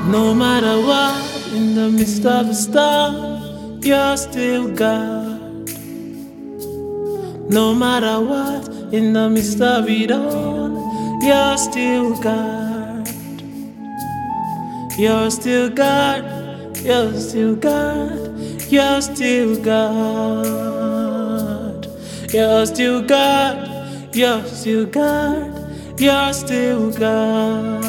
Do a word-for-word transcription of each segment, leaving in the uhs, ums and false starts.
No matter what, in the midst of the storm, you're still God. No matter what, in the midst of it all, you're still God. You're still God. You're still God. You're still God. You're still God. You're still God. You're still God.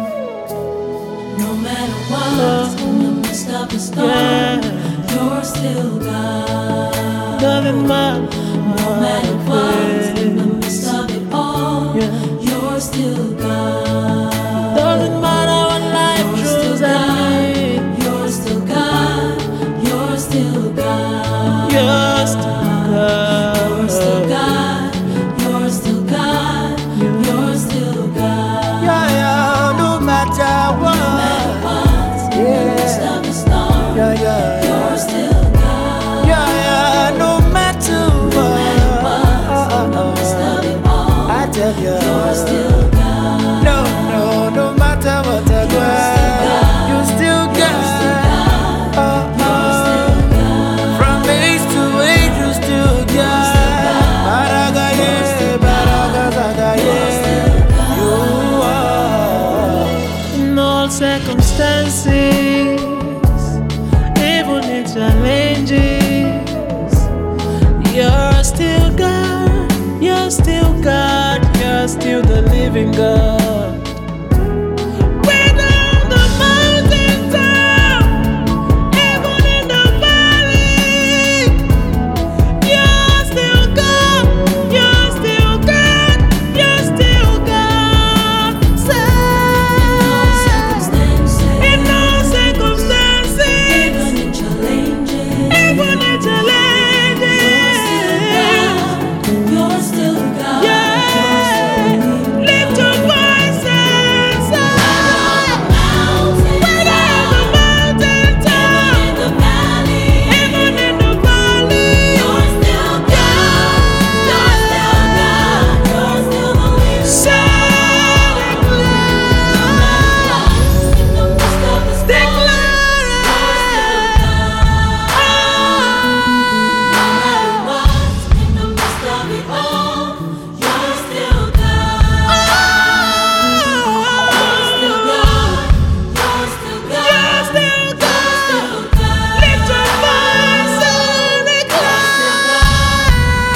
No matter what, in the midst of the storm, Yeah. you're still God. Doesn't matter. No matter what, in the midst of it all, Yeah. you're still God. Doesn't matter what life You're throws still at God. me. You're still God. You're still God. You're still God. You're still God. You're still God. You're still God. Yeah, yeah, no matter what. No matter what, in the midst of the storm, Yeah, yeah, you're still God. yeah, yeah, no matter No matter what, in the what. midst of it all, I tell you, you're still God. no, no, no matter what I do, you still got. Oh, oh. From age to age, you still got. Baraga, yeah, baraga, zaga, yeah. You are in all circumstances, even in challenges. You're still God. You're still God. You're still the living God. Whether on the mountaintop, even in the valley, you're still God. You're still God. You're still God. Say, in all circumstances, Even in challenges, even in challenges, you're still God. yeah. Lift your voice and say, whether on the mountaintop, In the valley, even in the valley, you're still God. You're still God. You're still the leader. say, In the midst of the storm, declare, in the midst of it all, you're still God. You're still God. You're still God. you're still God. Still God. Lift your voice and declare,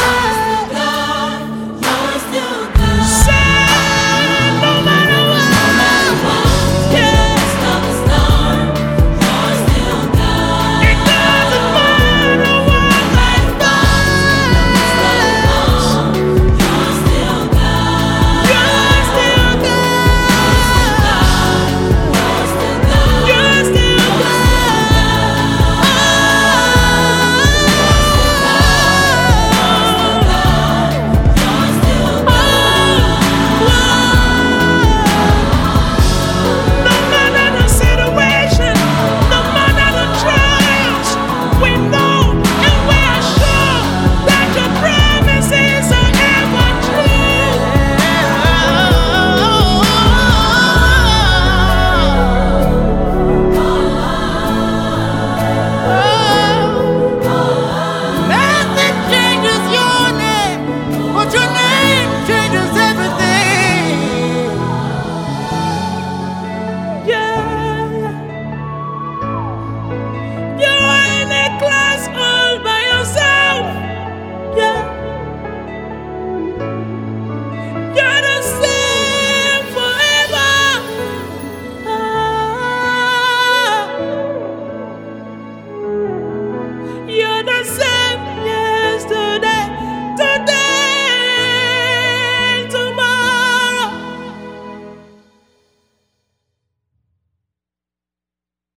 You're still God. say, no matter what, yeah. Stop the storm. You're still God. It doesn't matter what life does. You're still God. You're still God. You're still No matter the situation, no matter the trials, we know and we are sure that your promises are ever true. Nothing changes your name, but your name changes everything. Yeah, you're in a class all by yourself. Yeah, you're the same forever. Ah, you're the same.